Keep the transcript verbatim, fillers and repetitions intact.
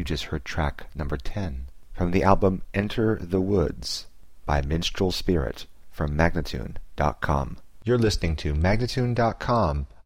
just heard track number ten from the album Enter the Woods by Minstrel Spirit from Magnatune dot com. You're listening to Magnatune dot com,